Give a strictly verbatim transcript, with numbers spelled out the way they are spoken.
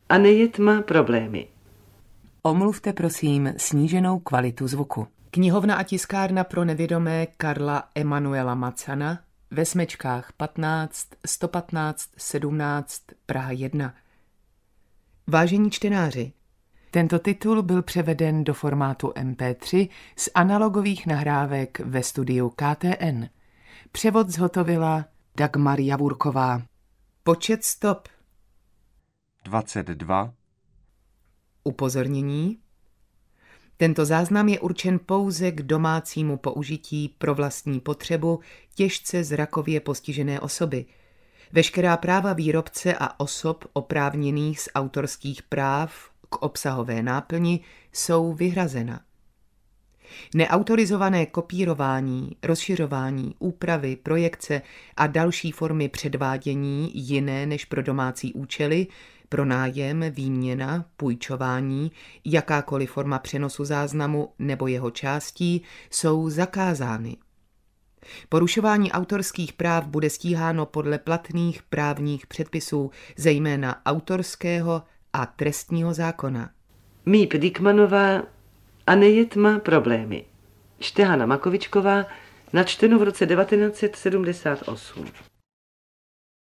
a nejet má problémy. Omluvte prosím sníženou kvalitu zvuku. Knihovna a tiskárna pro nevědomé Karla Emanuela Macana ve Smečkách patnáct, sto patnáct, sedmnáct, Praha jedna. Vážení čtenáři, tento titul byl převeden do formátu em pé tři z analogových nahrávek ve studiu K T N. Převod zhotovila Dagmar Javurková. Počet stop dvacet dva. Upozornění. Tento záznam je určen pouze k domácímu použití pro vlastní potřebu těžce zrakově postižené osoby. Veškerá práva výrobce a osob oprávněných z autorských práv k obsahové náplni jsou vyhrazena. Neautorizované kopírování, rozšiřování, úpravy, projekce a další formy předvádění jiné než pro domácí účely, pronájem, výměna, půjčování, jakákoliv forma přenosu záznamu nebo jeho částí jsou zakázány. Porušování autorských práv bude stíháno podle platných právních předpisů, zejména autorského a trestního zákona. Míp Dikmanová a nejet má problémy. Čte Hana Makovičková, načteno v roce devatenáct set sedmdesát osm.